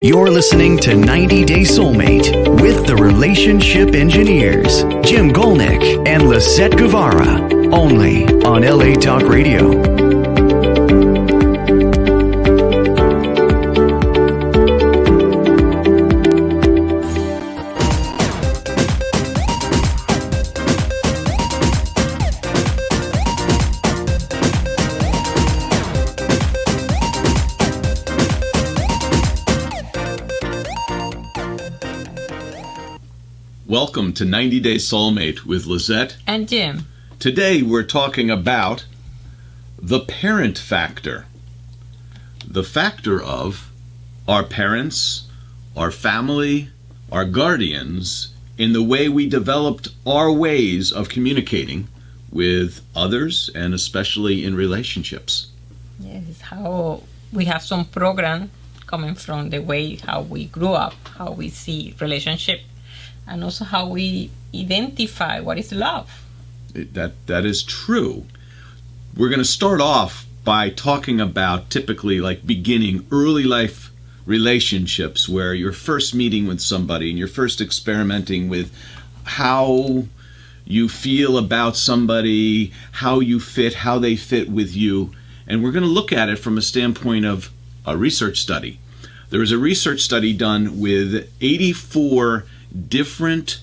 You're listening to 90 Day Soulmate with the Relationship Engineers, Jim Golnick and Lisette Guevara, only on LA Talk Radio. Welcome to 90 Day Soulmate with Lisette and Jim. Today we're talking about the parent factor. The factor of our parents, our family, our guardians in the way we developed our ways of communicating with others and especially in relationships. Yes, it's how we have some program coming from the way how we grew up, how we see relationship, and also how we identify what is love. That is true. We're going to start off by talking about typically like beginning early life relationships where you're first meeting with somebody and you're first experimenting with how you feel about somebody, how you fit, how they fit with you. And we're going to look at it from a standpoint of a research study. There was a research study done with 84 different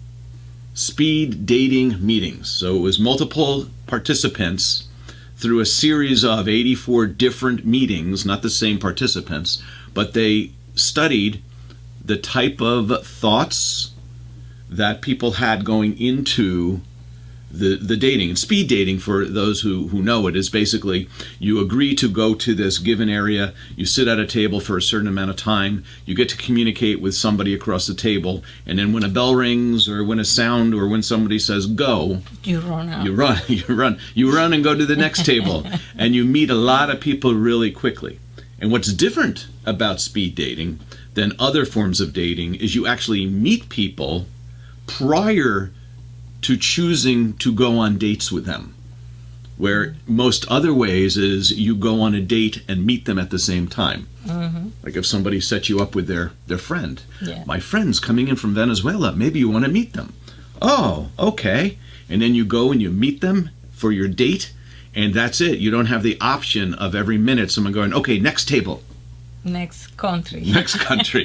speed dating meetings. So it was multiple participants through a series of 84 different meetings, not the same participants, but they studied the type of thoughts that people had going into the dating. And speed dating, for those who know it, is basically you agree to go to this given area, you sit at a table for a certain amount of time, you get to communicate with somebody across the table, and then when a bell rings or when a sound or when somebody says go, you run out. You run and go to the next table, and you meet a lot of people really quickly. And what's different about speed dating than other forms of dating is you actually meet people prior to choosing to go on dates with them, where most other ways is you go on a date and meet them at the same time. Mm-hmm. Like if somebody set you up with their friend. Yeah. My friend's coming in from Venezuela, maybe you want to meet them. Oh, okay. And then you go and you meet them for your date, and that's it. You don't have the option of every minute someone going, okay, next table. Next country. Next country.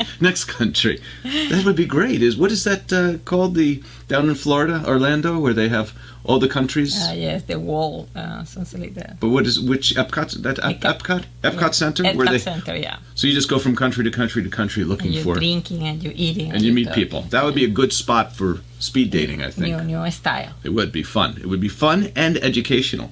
That would be great. What is that called? Down in Florida, Orlando, where they have all the countries? Yes, the wall, something like that. But which Epcot? Epcot yeah. Center? Epcot Center, yeah. So you just go from country to country to country looking and for... you're drinking and you're eating. And you meet people. That would be a good spot for speed dating, I think. New style. It would be fun. It would be fun and educational.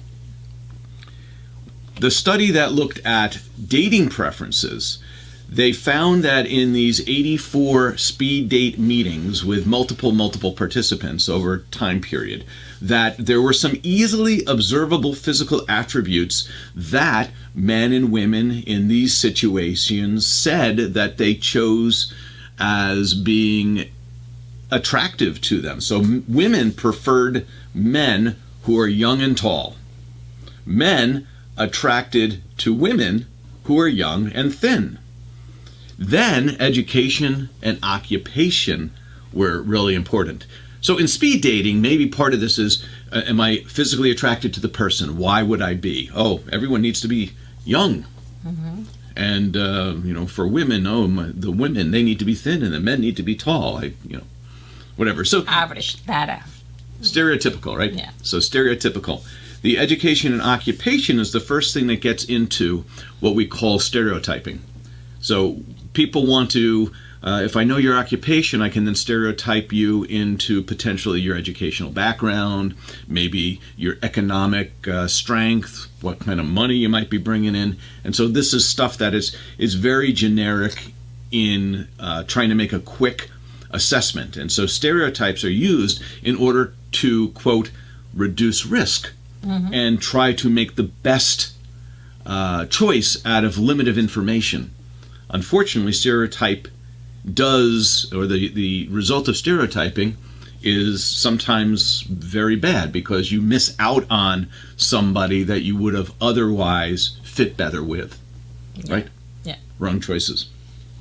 The study that looked at dating preferences, they found that in these 84 speed date meetings with multiple participants over a time period, that there were some easily observable physical attributes that men and women in these situations said that they chose as being attractive to them. So women preferred men who are young and tall. Men attracted to women who are young and thin. Then education and occupation were really important. So in speed dating, maybe part of this is, am I physically attracted to the person? Why would I be? Oh, everyone needs to be young. Mm-hmm. And, for women, the women, they need to be thin and the men need to be tall. Whatever. So average data. Stereotypical, right? Yeah. So stereotypical. The education and occupation is the first thing that gets into what we call stereotyping. So people want to, if I know your occupation, I can then stereotype you into potentially your educational background, maybe your economic strength, what kind of money you might be bringing in. And so this is stuff that is very generic in trying to make a quick assessment. And so stereotypes are used in order to, quote, reduce risk. Mm-hmm. And try to make the best choice out of limited information. Unfortunately, stereotype does, or the result of stereotyping is sometimes very bad because you miss out on somebody that you would have otherwise fit better with, right? Yeah. Wrong choices.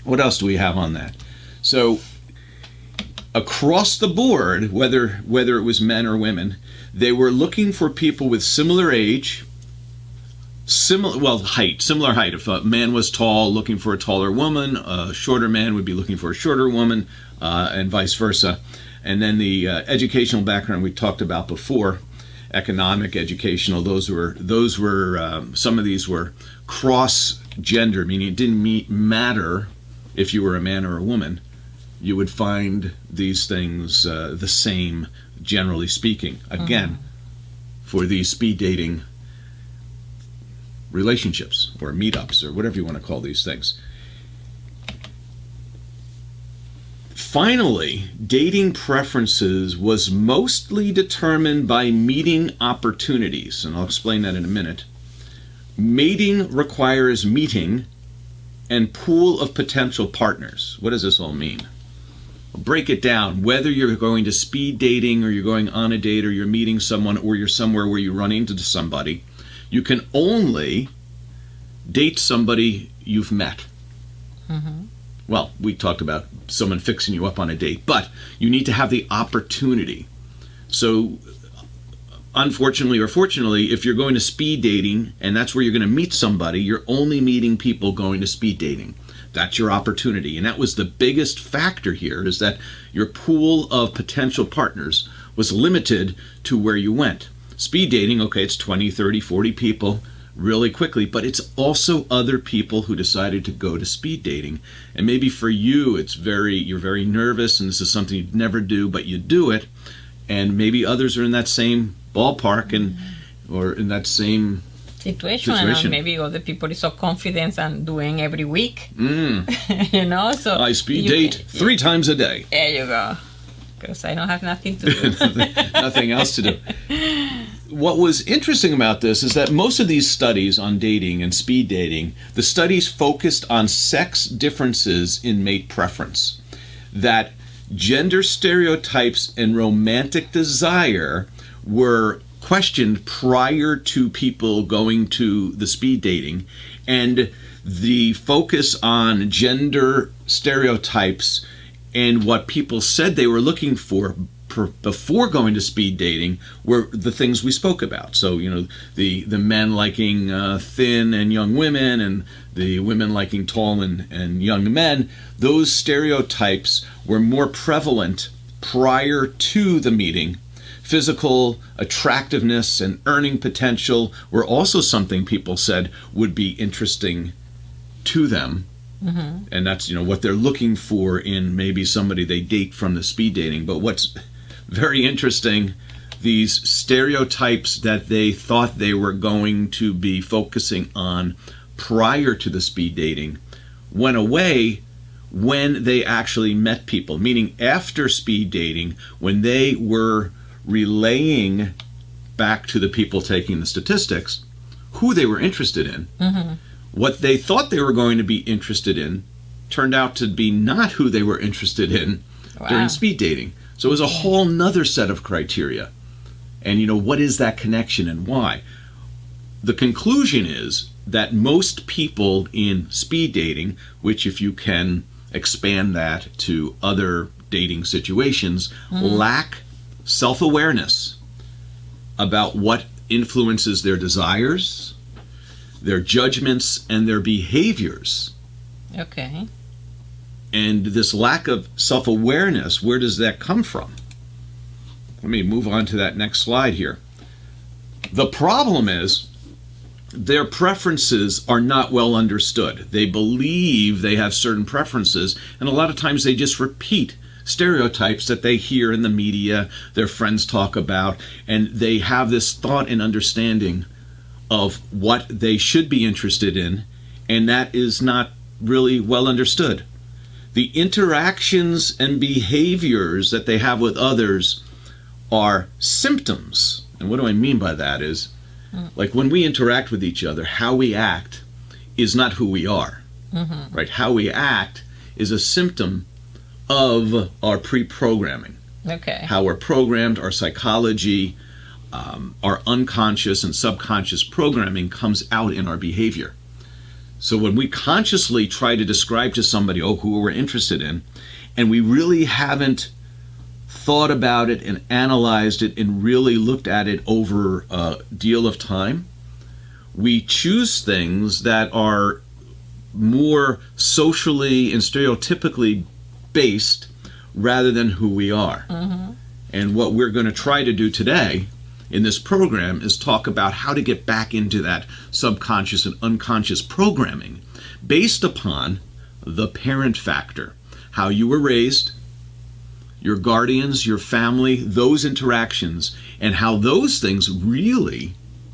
What else do we have on that? So across the board, whether it was men or women, they were looking for people with similar age, similar height. If a man was tall, looking for a taller woman, a shorter man would be looking for a shorter woman, and vice versa. And then the educational background we talked about before, economic, educational, those were some of these were cross-gender, meaning it didn't matter if you were a man or a woman. You would find these things the same, generally speaking. Again, for these speed dating relationships or meetups or whatever you want to call these things. Finally, dating preferences was mostly determined by meeting opportunities, and I'll explain that in a minute. Mating requires meeting and pool of potential partners. What does this all mean? I'll break it down. Whether you're going to speed dating or you're going on a date or you're meeting someone or you're somewhere where you run into somebody, you can only date somebody you've met. Well, we talked about someone fixing you up on a date, but you need to have the opportunity. So, unfortunately or fortunately, if you're going to speed dating and that's where you're going to meet somebody, you're only meeting people going to speed dating. That's your opportunity. And that was the biggest factor here, is that your pool of potential partners was limited to where you went. Speed dating, okay, it's 20, 30, 40 people really quickly, but it's also other people who decided to go to speed dating. And maybe for you, you're very nervous and this is something you'd never do, but you do it. And maybe others are in that same ballpark or in that same situation. And maybe other people are so confident and doing every week. So I speed date 3 times a day. There you go. Because I don't have nothing to do. Nothing else to do. What was interesting about this is that most of these studies on dating and speed dating, the studies focused on sex differences in mate preference. That gender stereotypes and romantic desire were questioned prior to people going to the speed dating, and the focus on gender stereotypes and what people said they were looking for before going to speed dating were the things we spoke about. So, the men liking thin and young women and the women liking tall and young men, those stereotypes were more prevalent prior to the meeting. Physical attractiveness and earning potential were also something people said would be interesting to them. And that's, what they're looking for in maybe somebody they date from the speed dating. But what's very interesting, these stereotypes that they thought they were going to be focusing on prior to the speed dating went away when they actually met people. Meaning after speed dating, when they were relaying back to the people taking the statistics who they were interested in, what they thought they were going to be interested in turned out to be not who they were interested in during speed dating. So it was a whole nother set of criteria. And what is that connection and why? The conclusion is that most people in speed dating, which if you can expand that to other dating situations, lack self-awareness about what influences their desires, their judgments, and their behaviors. Okay. And this lack of self-awareness, where does that come from? Let me move on to that next slide here. The problem is their preferences are not well understood. They believe they have certain preferences, and a lot of times they just repeat stereotypes that they hear in the media, their friends talk about, and they have this thought and understanding of what they should be interested in, and that is not really well understood. The interactions and behaviors that they have with others are symptoms. And what do I mean by that is, like when we interact with each other, how we act is not who we are. Right? How we act is a symptom of our pre-programming. Okay. How we're programmed, our psychology, our unconscious and subconscious programming comes out in our behavior. So when we consciously try to describe to somebody, who we're interested in, and we really haven't thought about it and analyzed it and really looked at it over a deal of time, we choose things that are more socially and stereotypically based rather than who we are. Mm-hmm. And what we're going to try to do today in this program is talk about how to get back into that subconscious and unconscious programming based upon the parent factor, how you were raised, your guardians, your family, those interactions, and how those things really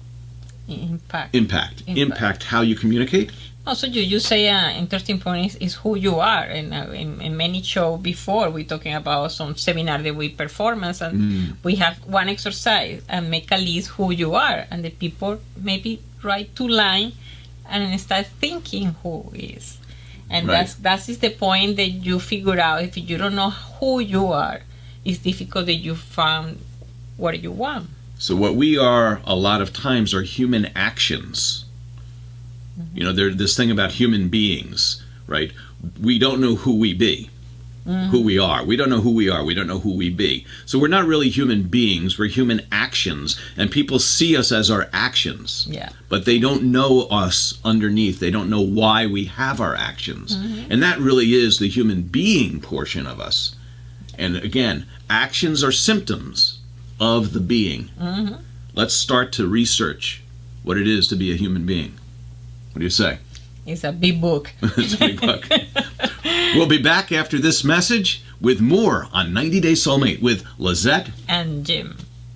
impact how you communicate. Also, you say an interesting point is who you are. And in many shows before, we're talking about some seminar that we performance, and we have one exercise and make a list who you are, and the people maybe write 2 lines and start thinking who is. And right. that is the point that you figure out. If you don't know who you are, it's difficult that you find what you want. So what we are a lot of times are human actions. Mm-hmm. You know, there's this thing about human beings, right? We don't know who we be, who we are. We don't know who we are. We don't know who we be. So we're not really human beings. We're human actions. And people see us as our actions. Yeah. But they don't know us underneath. They don't know why we have our actions. Mm-hmm. And that really is the human being portion of us. And again, actions are symptoms of the being. Mm-hmm. Let's start to research what it is to be a human being. What do you say? It's a big book. It's a big book. We'll be back after this message with more on 90 Day Soulmate with Lizette and Jim.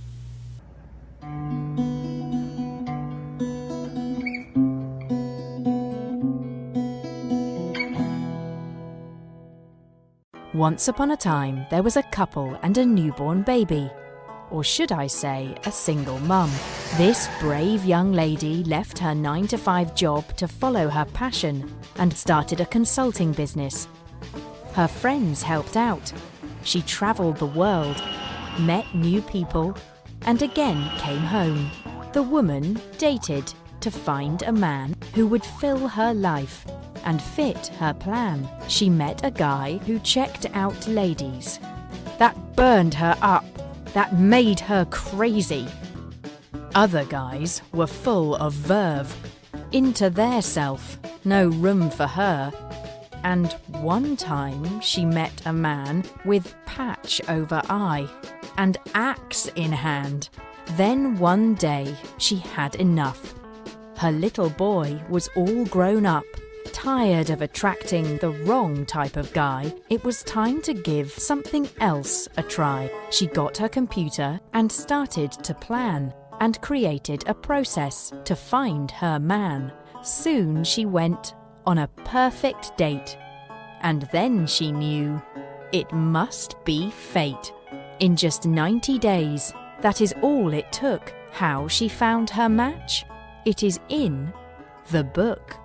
Once upon a time, there was a couple and a newborn baby. Or should I say, a single mum. This brave young lady left her 9-to-5 job to follow her passion and started a consulting business. Her friends helped out. She travelled the world, met new people, and again came home. The woman dated to find a man who would fill her life and fit her plan. She met a guy who checked out ladies. That burned her up. That made her crazy. Other guys were full of verve, into their self, no room for her. And one time she met a man with patch over eye and axe in hand. Then one day she had enough. Her little boy was all grown up. Tired of attracting the wrong type of guy, it was time to give something else a try. She got her computer and started to plan and created a process to find her man. Soon she went on a perfect date. And then she knew it must be fate. In just 90 days, that is all it took. How she found her match? It is in the book.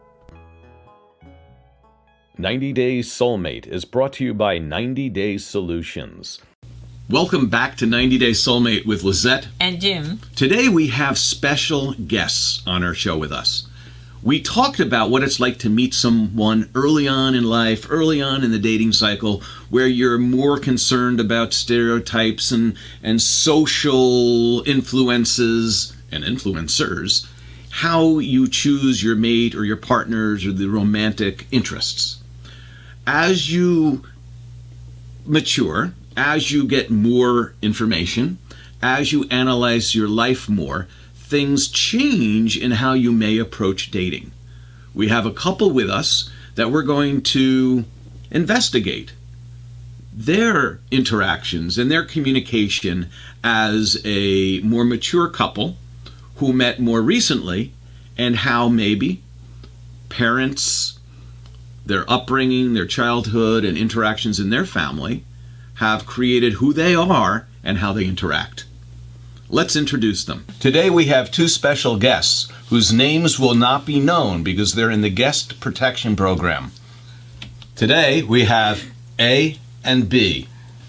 90 Days Soulmate is brought to you by 90 Days Solutions. Welcome back to 90 Days Soulmate with Lizette and Jim. Today we have special guests on our show with us. We talked about what it's like to meet someone early on in life, early on in the dating cycle, where you're more concerned about stereotypes and social influences and influencers, how you choose your mate or your partners or the romantic interests. As you mature, as you get more information, as you analyze your life more, things change in how you may approach dating. We have a couple with us that we're going to investigate their interactions and their communication as a more mature couple who met more recently, and how maybe parents, their upbringing, their childhood, and interactions in their family have created who they are and how they interact. Let's introduce them. Today we have 2 special guests whose names will not be known because they're in the guest protection program. Today we have A and B.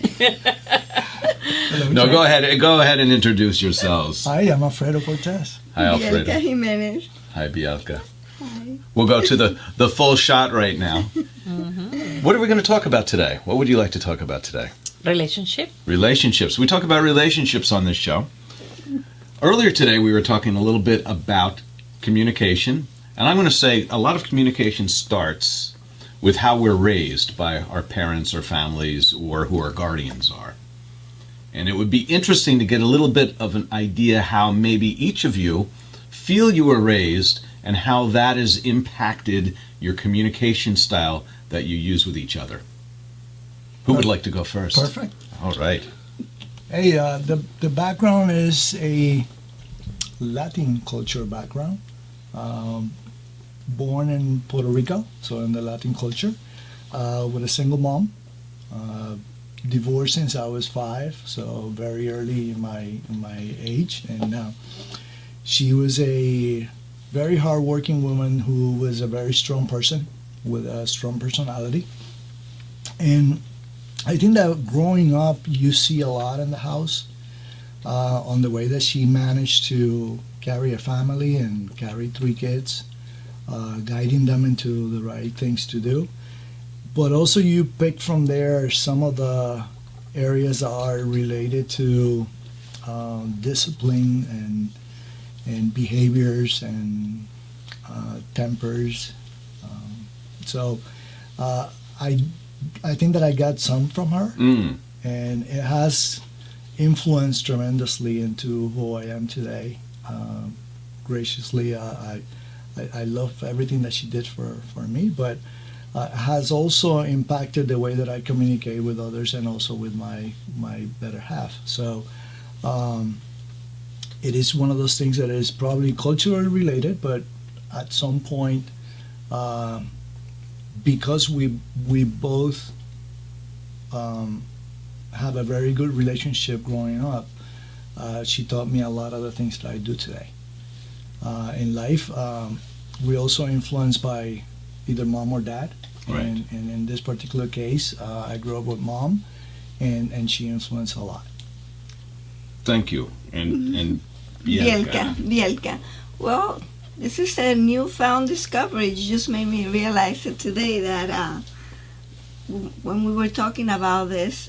No, go ahead and introduce yourselves. Hi, I'm Alfredo Cortez. Hi, Alfredo. Bielka Jimenez. Hi, Bielka. We'll go to the full shot right now. What are we going to talk about today? What would you like to talk about today? Relationships. We talk about relationships on this show. Earlier today, we were talking a little bit about communication. And I'm going to say a lot of communication starts with how we're raised by our parents or families or who our guardians are. And it would be interesting to get a little bit of an idea how maybe each of you feel you were raised and how that has impacted your communication style that you use with each other. Who would like to go first? Perfect. All right. Hey, the background is a Latin culture background. Born in Puerto Rico, so in the Latin culture, with a single mom. Divorced since I was 5, so very early in my age, and she was a very hardworking woman who was a very strong person with a strong personality. And I think that growing up, you see a lot in the house on the way that she managed to carry a family and carry 3 kids, guiding them into the right things to do. But also you pick from there some of the areas that are related to discipline and behaviors and tempers. So I think that I got some from her, and it has influenced tremendously into who I am today. Graciously, I love everything that she did for me, but has also impacted the way that I communicate with others and also with my better half. So it is one of those things that is probably culturally related, but at some point, because we both have a very good relationship growing up, she taught me a lot of the things that I do today. In life, we also influenced by either mom or dad. Right. And in this particular case, I grew up with mom, and she influenced a lot. Thank you. And Bielka. Well, this is a newfound discovery. You just made me realize it today that when we were talking about this,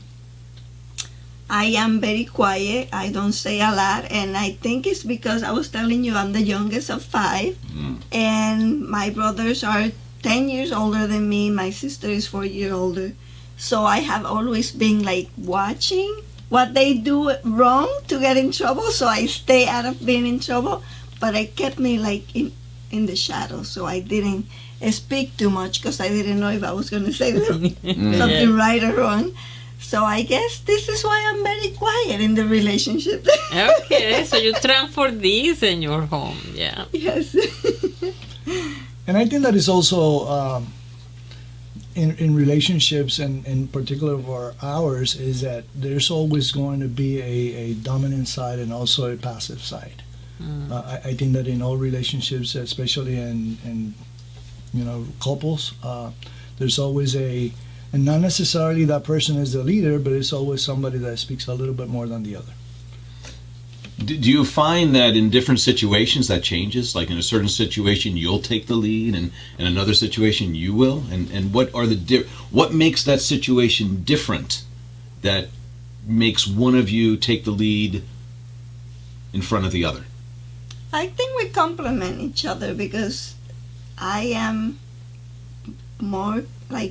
I am very quiet. I don't say a lot, and I think it's because I was telling you I'm the youngest of 5, and my brothers are 10 years older than me. My sister is 4 years older. So I have always been like watching what they do wrong to get in trouble, so I stay out of being in trouble. But it kept me like in the shadows, so I didn't speak too much because I didn't know if I was going to say something right or wrong. So I guess this is why I'm very quiet in the relationship. Okay, so you transfer this in your home, yeah. Yes. And I think that is also in relationships, and in particular for ours, is that there's always going to be a dominant side and also a passive side. I think that in all relationships, especially in couples, there's always and not necessarily that person is the leader, but it's always somebody that speaks a little bit more than the other. Do you find that in different situations that changes? Like in a certain situation, you'll take the lead, and in another situation, you will? And what are what makes that situation different that makes one of you take the lead in front of the other? I think we complement each other because I am more like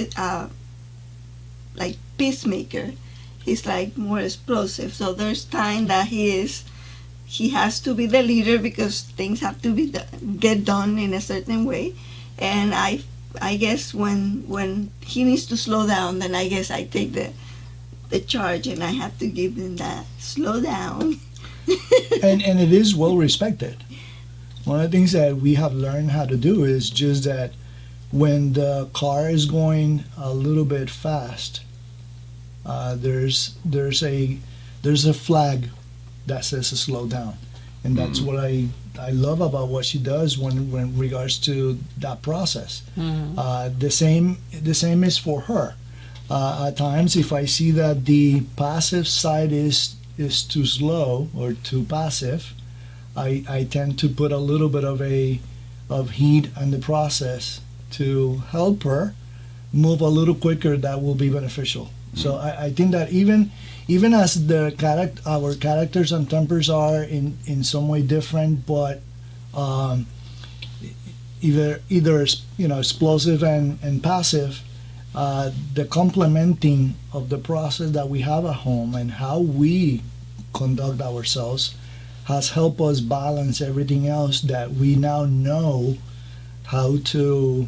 peacemaker. He's like more explosive. So there's time that he has to be the leader because things have to get done in a certain way. And I guess when he needs to slow down, then I guess I take the charge and I have to give him that slow down. and it is well respected. One of the things that we have learned how to do is just that when the car is going a little bit fast, there's a flag that says to slow down, and that's what I love about what she does when regards to that process. The same is for her. At times, if I see that the passive side is too slow or too passive, I tend to put a little bit of a of heat and the process to help her move a little quicker, that will be beneficial. So I think that even as our characters and tempers are in some way different, but either explosive and passive, the complementing of the process that we have at home and how we conduct ourselves has helped us balance everything else, that we now know how to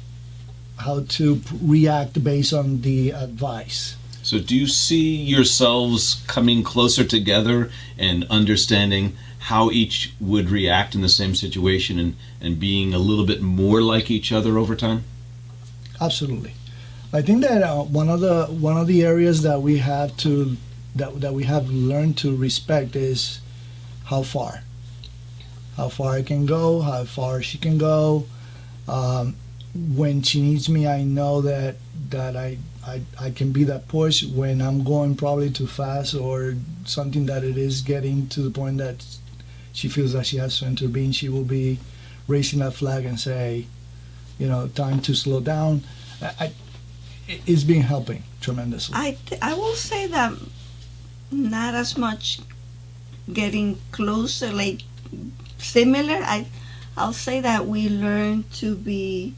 react based on the advice. So do you see yourselves coming closer together and understanding how each would react in the same situation and being a little bit more like each other over time? Absolutely. I think that one of the areas that we have learned to respect is how far I can go, how far she can go. When she needs me, I know that I can be that push. When I'm going probably too fast or something that it is getting to the point that she feels that she has to intervene, she will be raising that flag and say, time to slow down. It's been helping tremendously. I will say that not as much getting closer, like similar. I'll say that we learn to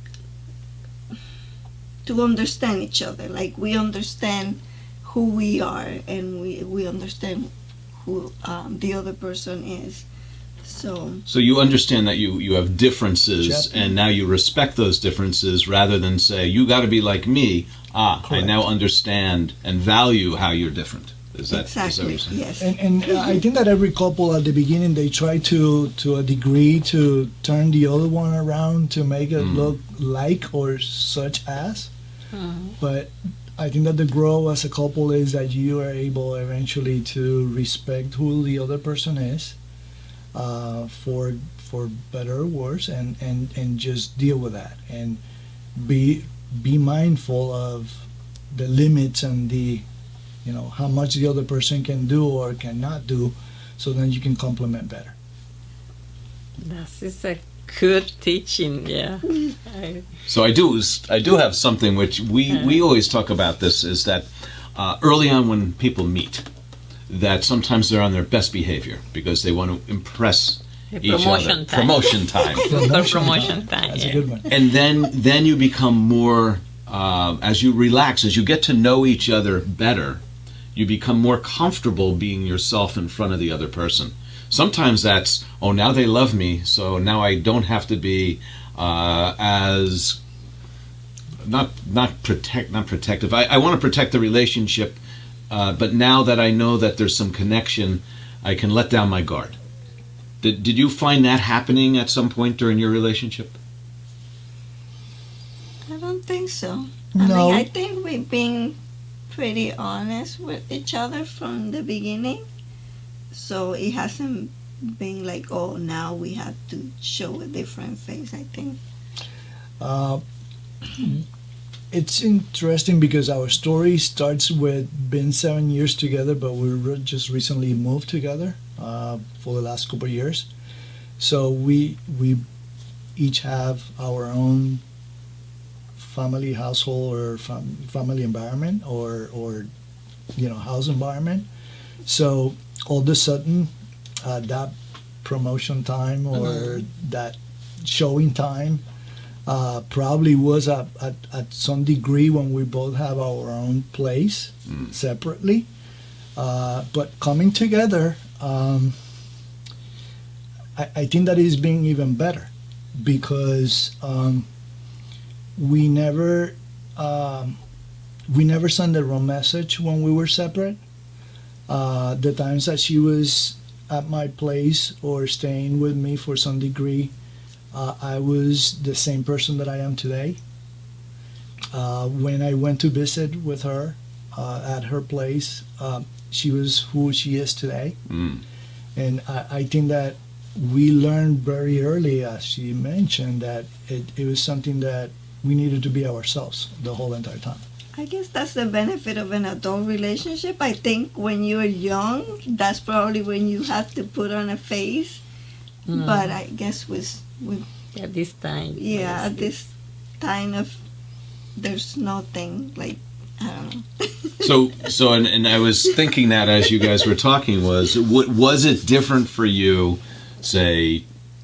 understand each other. Like, we understand who we are, and we understand who the other person is. So you understand that you have differences, and now you respect those differences rather than say, you got to be like me. Correct. I now understand and value how you're different. Is that exactly? Is that what you're Yes. And I think that every couple at the beginning, they try to a degree to turn the other one around to make it look like or such as. But I think that the growth as a couple is that you are able eventually to respect who the other person is, for better or worse, and just deal with that and be mindful of the limits and the how much the other person can do or cannot do, so then you can complement better. That is a good teaching, yeah. So I do have something which we always talk about. This is that early on when people meet, that sometimes they're on their best behavior because they want to impress each other. Promotion time. Promotion time. That's a good one. And then you become more, as you relax, as you get to know each other better, you become more comfortable being yourself in front of the other person. Sometimes that's, now they love me, so now I don't have to be as not protective. I want to protect the relationship, but now that I know that there's some connection, I can let down my guard. Did you find that happening at some point during your relationship? I don't think so. No. I think we've been pretty honest with each other from the beginning. So it hasn't been like, now we have to show a different face, I think. It's interesting because our story starts with being 7 years together, but we just recently moved together for the last couple of years. So we each have our own family household or family environment or house environment. So all of a sudden, that promotion time or that showing time probably was at some degree when we both have our own place separately. But coming together, I think that is being even better because we never sent the wrong message when we were separate. The times that she was at my place or staying with me for some degree, I was the same person that I am today. When I went to visit with her at her place, she was who she is today. And I think that we learned very early, as she mentioned, that it was something that we needed to be ourselves the whole entire time. I guess that's the benefit of an adult relationship. I think when you're young, that's probably when you have to put on a face. But I guess we've At this time. Yeah, at this time of there's nothing like I don't know. And I was thinking that as you guys were talking was it different for you, say,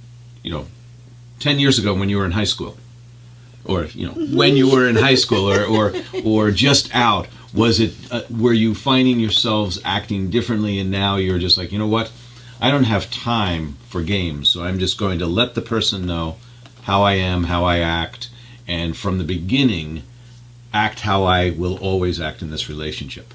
10 years ago when you were in high school, or when you were in high school, or just out? Was it were you finding yourselves acting differently, and now you're just like, you know what, I don't have time for games, so I'm just going to let the person know how I am, how I act, and from the beginning act how I will always act in this relationship?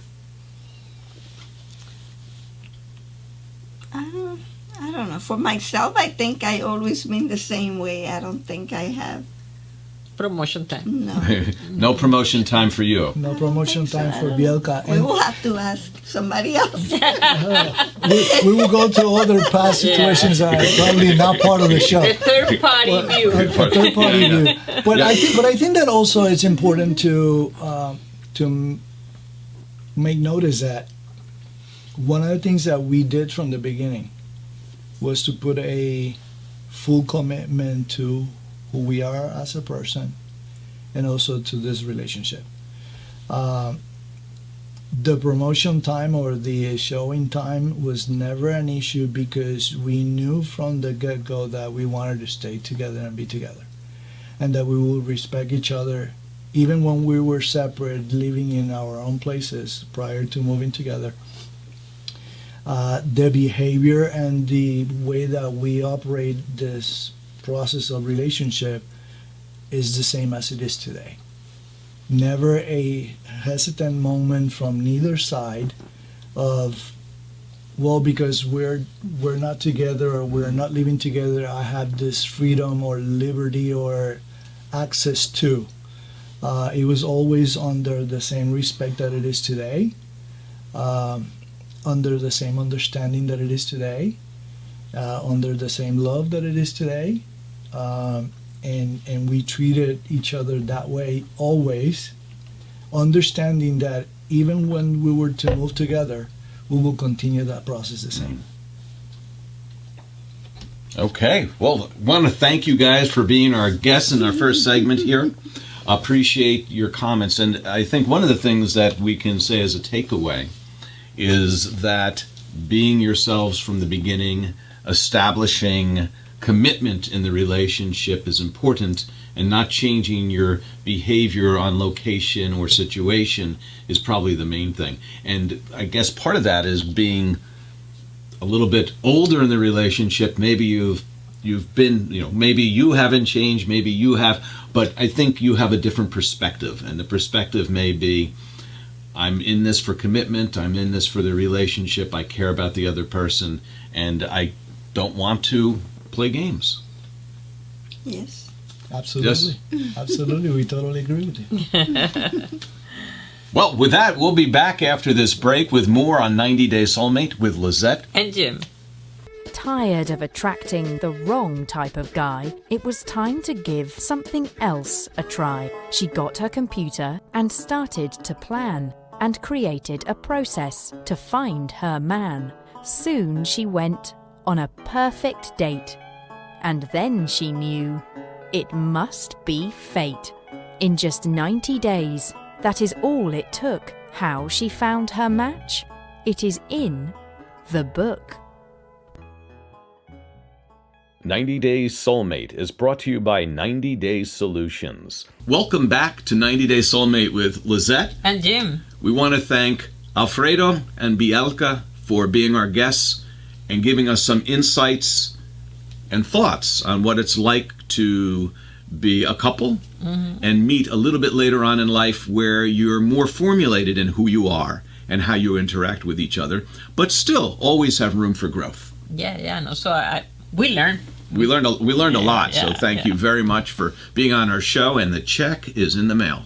I don't know. For myself, I think I always been the same way. I don't think I have. Promotion time. No. No promotion time for you. No promotion so. time for Bielka. We will have to ask somebody else. We will go to other past situations that are probably not part of the show. The third party view. A third party view. But I think that also it's important to make notice that one of the things that we did from the beginning was to put a full commitment to who we are as a person and also to this relationship. The promotion time or the showing time was never an issue because we knew from the get-go that we wanted to stay together and be together, and that we will respect each other even when we were separate, living in our own places prior to moving together. The behavior and the way that we operate this process of relationship is the same as it is today. Never a hesitant moment from neither side of, well, because we're not together or we're not living together, I have this freedom or liberty or access to. It was always under the same respect that it is today, under the same understanding that it is today, under the same love that it is today. And we treated each other that way always, understanding that even when we were to move together, we will continue that process the same. Okay, well, I want to thank you guys for being our guests in our first segment here. Appreciate your comments, and I think one of the things that we can say as a takeaway is that being yourselves from the beginning, establishing commitment in the relationship is important, and not changing your behavior on location or situation is probably the main thing. And I guess part of that is being a little bit older in the relationship. Maybe you've been, maybe you haven't changed, maybe you have, but I think you have a different perspective, and the perspective may be, I'm in this for commitment, I'm in this for the relationship, I care about the other person, and I don't want to play games. Yes. Absolutely. Yes. Absolutely. We totally agree with you. Well, with that, we'll be back after this break with more on 90 Day Soulmate with Lizette and Jim. Tired of attracting the wrong type of guy, it was time to give something else a try. She got her computer and started to plan, and created a process to find her man. Soon she went on a perfect date. And then she knew it must be fate. In just 90 days, that is all it took. How she found her match? It is in the book. 90 Days Soulmate is brought to you by 90 Days Solutions. Welcome back to 90 Days Soulmate with Lizette and Jim. We want to thank Alfredo and Bielka for being our guests and giving us some insights and thoughts on what it's like to be a couple and meet a little bit later on in life where you're more formulated in who you are and how you interact with each other, but still always have room for growth. Yeah. So we learned. We learned a lot, so thank you very much for being on our show, and the check is in the mail.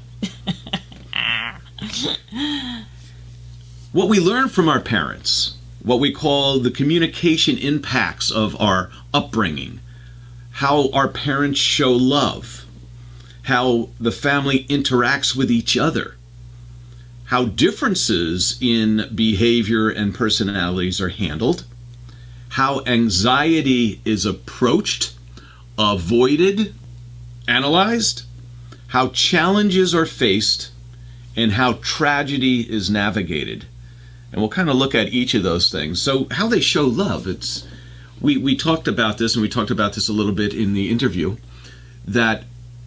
What we learn from our parents, what we call the communication impacts of our upbringing, how our parents show love, how the family interacts with each other, how differences in behavior and personalities are handled, how anxiety is approached, avoided, analyzed, how challenges are faced, and how tragedy is navigated. And we'll kind of look at each of those things. So how they show love, we talked about this, and we talked about this a little bit in the interview, that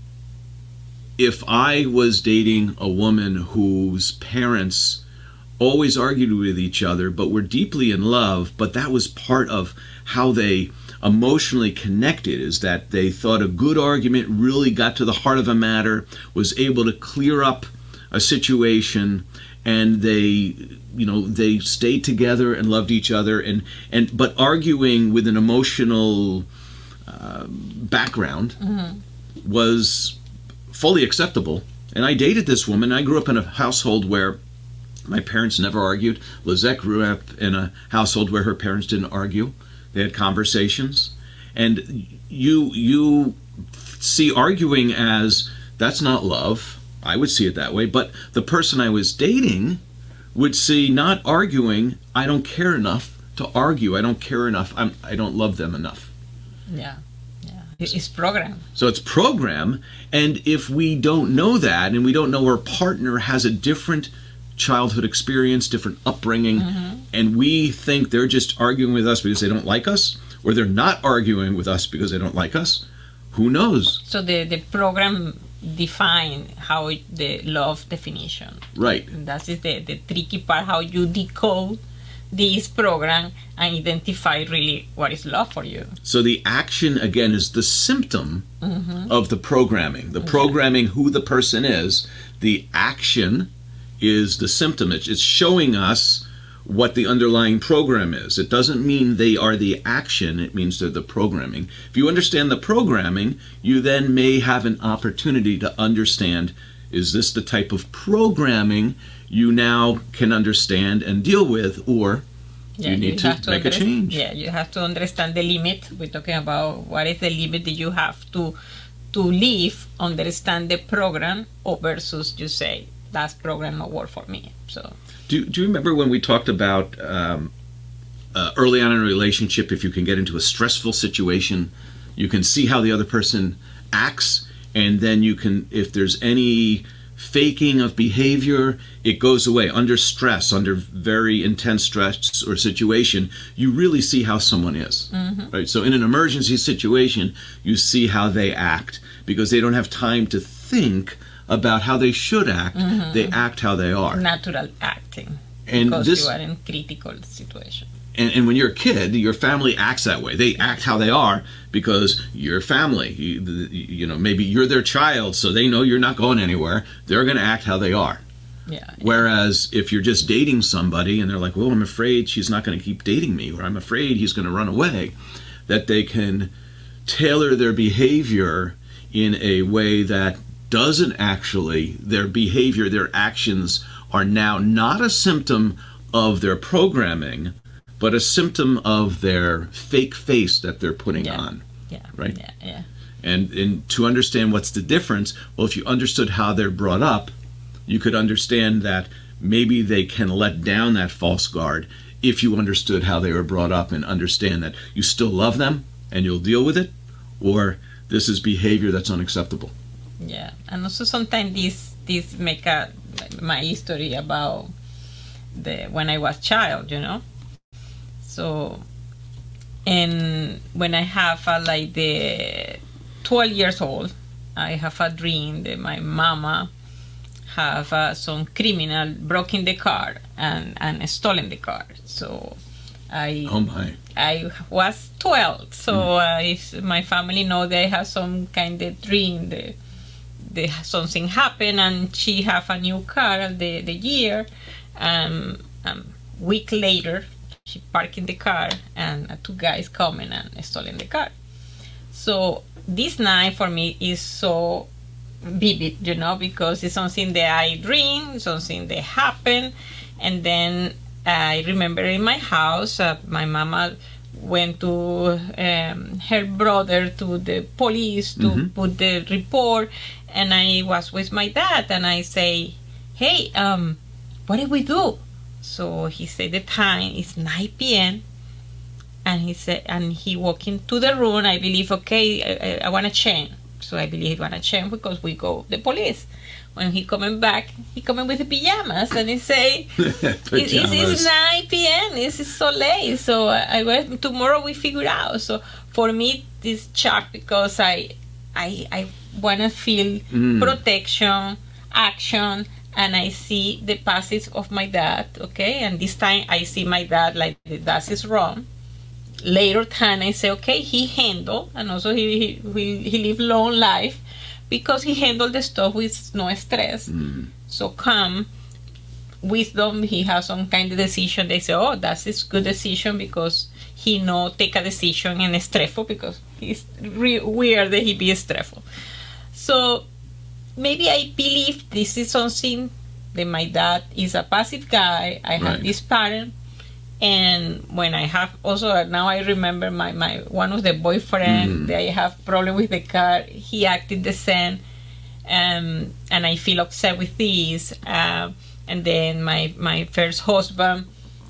if I was dating a woman whose parents always argued with each other but were deeply in love, but that was part of how they emotionally connected, is that they thought a good argument really got to the heart of a matter, was able to clear up a situation, and they stayed together and loved each other, but arguing with an emotional background was fully acceptable. And I dated this woman. I grew up in a household where my parents never argued. Lizette grew up in a household where her parents didn't argue. They had conversations. And you see arguing as, that's not love. I would see it that way. But the person I was dating would see not arguing, I don't care enough to argue. I don't care enough. I don't love them enough. Yeah. It's program. So it's program. And if we don't know that, and we don't know our partner has a different childhood experience, different upbringing, and we think they're just arguing with us because they don't like us, or they're not arguing with us because they don't like us, who knows? So the program define how the love definition. Right. And that is the tricky part, how you decode this program and identify really what is love for you. So the action, again, is the symptom of the programming. The programming, who the person is. The action is the symptom. It's showing us what the underlying program is. It doesn't mean they are the action. It means they're the programming. If you understand the programming, you then may have an opportunity to understand, is this the type of programming you now can understand and deal with, or you need to make a change. Yeah, you have to understand the limit. We're talking about what is the limit that you have to live, understand the program, or versus you say, that program not work for me. So do you remember when we talked about early on in a relationship, if you can get into a stressful situation, you can see how the other person acts, and then you can, if there's any faking of behavior, it goes away. Under stress, under very intense stress or situation, you really see how someone is. Right? So in an emergency situation, you see how they act, because they don't have time to think about how they should act. They act how they are. Natural acting. And because you are in critical situation. And when you're a kid, your family acts that way. They act how they are because you're family. You know, maybe you're their child, so they know you're not going anywhere. They're going to act how they are. Yeah. Whereas if you're just dating somebody and they're like, well, I'm afraid she's not going to keep dating me, or I'm afraid he's going to run away, that they can tailor their behavior in a way that doesn't actually, their behavior, their actions are now not a symptom of their programming, but a symptom of their fake face that they're putting on. Yeah. Right? Yeah. And to understand what's the difference, well, if you understood how they're brought up, you could understand that maybe they can let down that false guard if you understood how they were brought up and understand that you still love them and you'll deal with it, or this is behavior that's unacceptable. Yeah. And also sometimes this make my history about when I was child, you know. So, and when I have like the 12 years old, I have a dream that my mama have some criminal broken the car and stolen the car. So I was 12. So if my family know they have some kind of dream that something happened, and she have a new car the year, week later she parked in the car and two guys coming and stolen the car. So this night for me is so vivid, you know, because it's something that I dream, something that happened. And then I remember in my house, my mama went to her brother to the police to put the report, and I was with my dad, and I say, hey, what did we do? So he said the time is 9 p.m. And he walked into the room. I believe, okay, I want to change. So I believe he want to change because we go the police. When he coming back, he coming with the pajamas, and he say, it's 9 p.m. It's so late. So I went, tomorrow we figure out. So for me, this shock because I want to feel protection, action, and I see the passage of my dad, okay? And this time I see my dad like that is wrong. Later time I say, okay, he handled, and also he lived long life because he handled the stuff with no stress. So calm, wisdom, he has some kind of decision. They say, oh, that's a good decision because he no take a decision and stressful because he's weird that he be stressful. So maybe I believe this is something that my dad is a passive guy. I have this parent. And when I have also now I remember my one of the boyfriend that I have problem with the car, he acted the same, and I feel upset with this. And then my first husband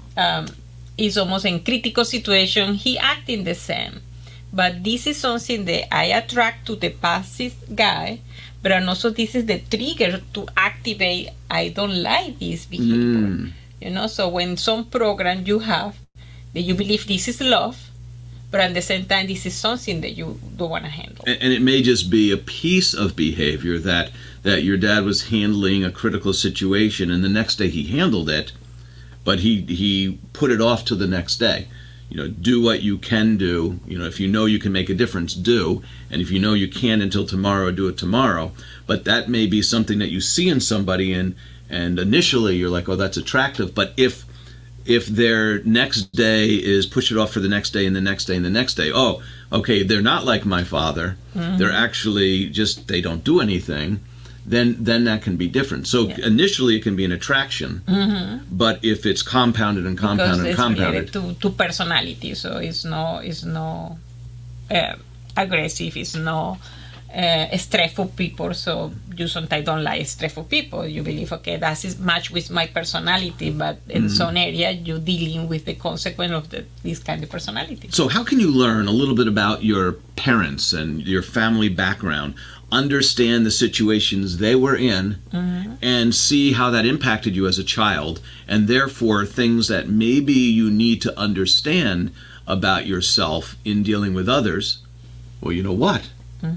is almost in critical situation. He acting the same, but this is something that I attract to the passive guy. But also this is the trigger to activate. I don't like this behavior. You know, so when some program you have that you believe this is love, but at the same time this is something that you don't want to handle. And it may just be a piece of behavior that your dad was handling a critical situation, and the next day he handled it, but he put it off to the next day. You know, do what you can do. You know, if you know you can make a difference, do. And if you know you can't until tomorrow, do it tomorrow. But that may be something that you see in somebody, and initially you're like, oh, that's attractive. But if their next day is push it off for the next day and the next day and the next day, oh, okay, they're not like my father. They're actually just, they don't do anything. Then that can be different. So initially it can be an attraction, but if it's compounded and compounded because and compounded, it's related to personality. So it's no aggressive. It's no stressful people. So you sometimes don't like stressful people. You believe, okay, that is match with my personality, but in some area you're dealing with the consequence of this kind of personality. So how can you learn a little bit about your parents and your family background, understand the situations they were in, and see how that impacted you as a child, and therefore things that maybe you need to understand about yourself in dealing with others? Well, you know what?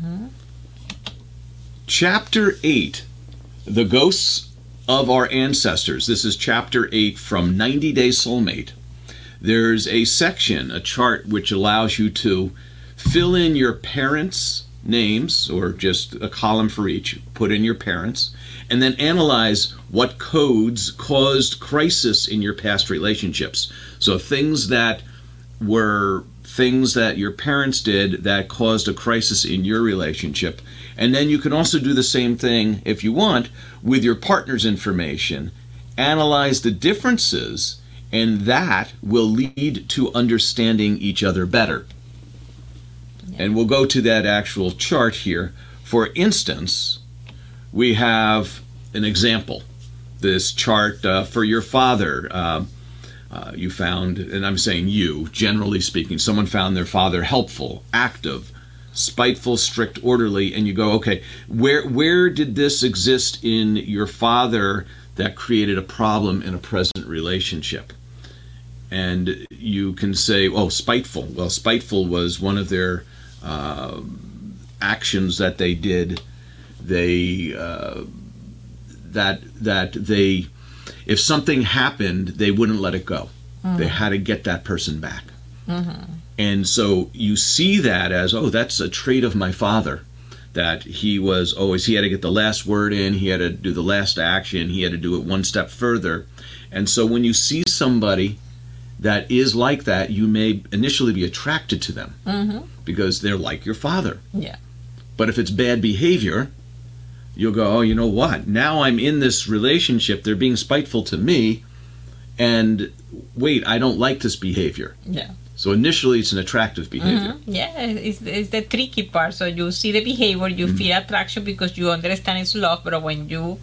Chapter 8, The Ghosts of Our Ancestors. This is Chapter 8 from 90 Day Soulmate. There's a section, a chart, which allows you to fill in your parents' names, or just a column for each, put in your parents, and then analyze what codes caused crisis in your past relationships. So things that were things that your parents did that caused a crisis in your relationship. And then you can also do the same thing, if you want, with your partner's information. Analyze the differences, and that will lead to understanding each other better. And we'll go to that actual chart here. For instance, we have an example. This chart for your father. You found, and I'm saying you, generally speaking, someone found their father helpful, active, spiteful, strict, orderly, and you go, okay, where did this exist in your father that created a problem in a present relationship? And you can say, oh, spiteful. Well, spiteful was one of their actions that they did. They if something happened, they wouldn't let it go. They had to get that person back. And so you see that as, oh, that's a trait of my father, that he had to get the last word in, he had to do the last action, he had to do it one step further. And so when you see somebody that is like that, you may initially be attracted to them because they're like your father. Yeah. But if it's bad behavior, you'll go, oh, you know what? Now I'm in this relationship, they're being spiteful to me, and wait, I don't like this behavior. Yeah. So initially it's an attractive behavior. Yeah, it's the tricky part. So you see the behavior, you feel attraction because you understand it's love, but when you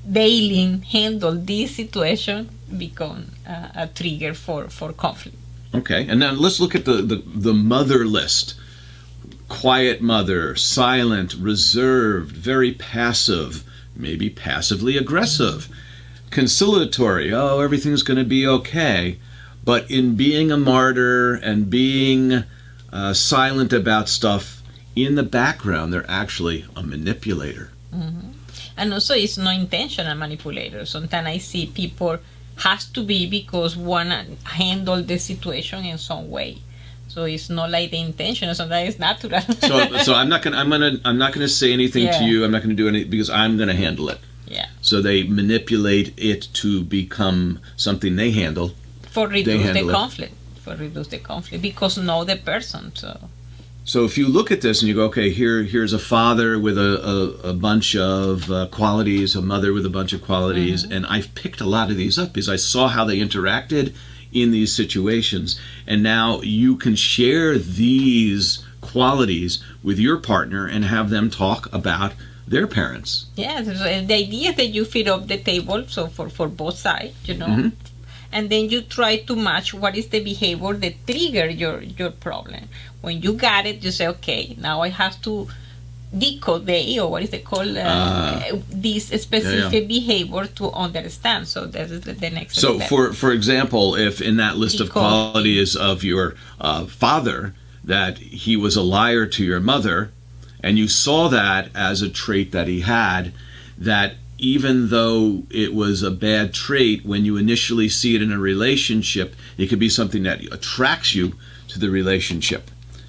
daily handle this situation, become a trigger for conflict. Okay, and now let's look at the mother list. Quiet mother, silent, reserved, very passive, maybe passively aggressive, conciliatory, oh, everything's going to be okay. But in being a martyr and being silent about stuff, in the background, they're actually a manipulator. Mm-hmm. And also, it's no intentional manipulator. Sometimes I see people has to be because want to handle the situation in some way. So it's not like the intention. Sometimes it's natural. so I'm not gonna say anything to you. I'm not gonna do anything because I'm gonna handle it. Yeah. So they manipulate it to become something they handle. For reduce the conflict. For reduce the conflict because know the person. So if you look at this and you go, okay, here's a father with a bunch of qualities, a mother with a bunch of qualities, and I've picked a lot of these up because I saw how they interacted in these situations, and now you can share these qualities with your partner and have them talk about their parents. Yeah, the idea is that you fill up the table, so for both sides, and then you try to match what is the behavior that trigger your problem. When you got it, you say, okay, now I have to decode or what is it called, this specific behavior to understand. So that is the next step. So for example, if in that list of qualities of your father, that he was a liar to your mother, and you saw that as a trait that he had, that even though it was a bad trait, when you initially see it in a relationship, it could be something that attracts you to the relationship.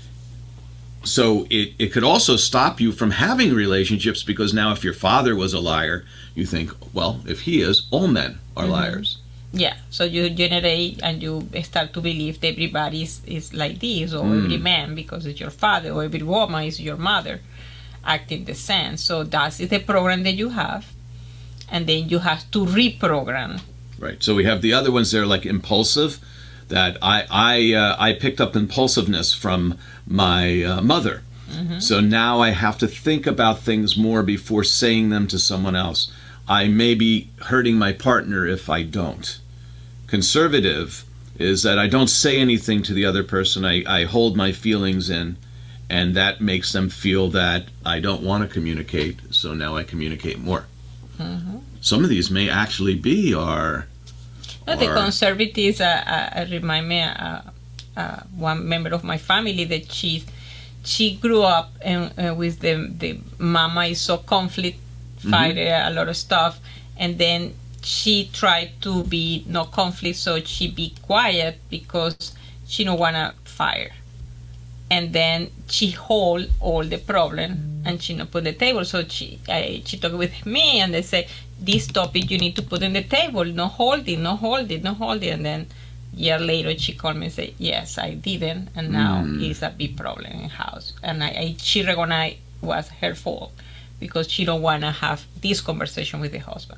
So it could also stop you from having relationships because now if your father was a liar, you think, well, if he is, all men are liars. Yeah, so you generate and you start to believe that everybody is like this, or every man because it's your father, or every woman is your mother, acting the same. So that is the program that you have, and then you have to reprogram. Right. So we have the other ones there, like impulsive. That I picked up impulsiveness from my mother. So now I have to think about things more before saying them to someone else. I may be hurting my partner if I don't. Conservative is that I don't say anything to the other person. I hold my feelings in, and that makes them feel that I don't want to communicate, so now I communicate more. Some of these may actually be our... The conservatives remind me one member of my family that she grew up with the mama is so conflict, fight a lot of stuff, and then she tried to be no conflict, so she be quiet because she don't wanna fire, and then she hold all the problem and she not put the table. So she talked with me and they say, this topic you need to put on the table, no holding. And then a year later she called me and said, yes, I didn't, and now it's a big problem in the house. And she recognized it was her fault because she don't want to have this conversation with the husband.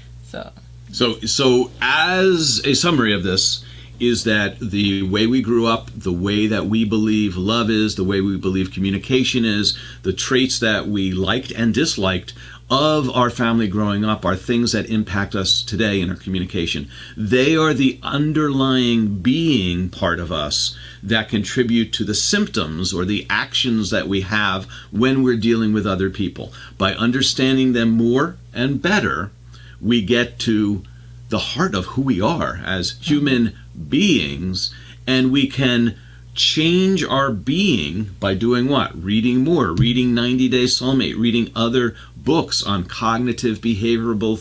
So as a summary of this is that the way we grew up, the way that we believe love is, the way we believe communication is, the traits that we liked and disliked of our family growing up are things that impact us today in our communication. They are the underlying being part of us that contribute to the symptoms or the actions that we have when we're dealing with other people. By understanding them more and better, we get to the heart of who we are as human beings, and we can change our being by doing what? Reading more, reading 90 Day Soulmate, reading other books on cognitive behavioral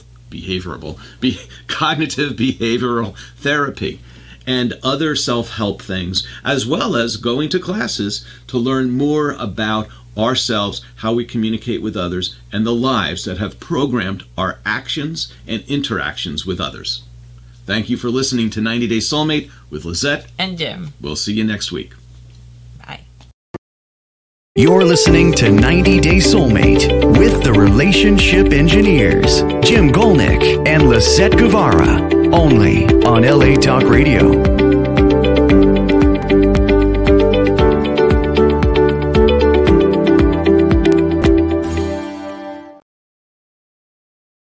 therapy and other self-help things, as well as going to classes to learn more about ourselves, how we communicate with others, and the lives that have programmed our actions and interactions with others. Thank you for listening to 90 Day Soulmate with Lizette and Jim. We'll see you next week. Bye. You're listening to 90 Day Soulmate with the Relationship Engineers, Jim Golnick and Lisette Guevara, only on LA Talk Radio.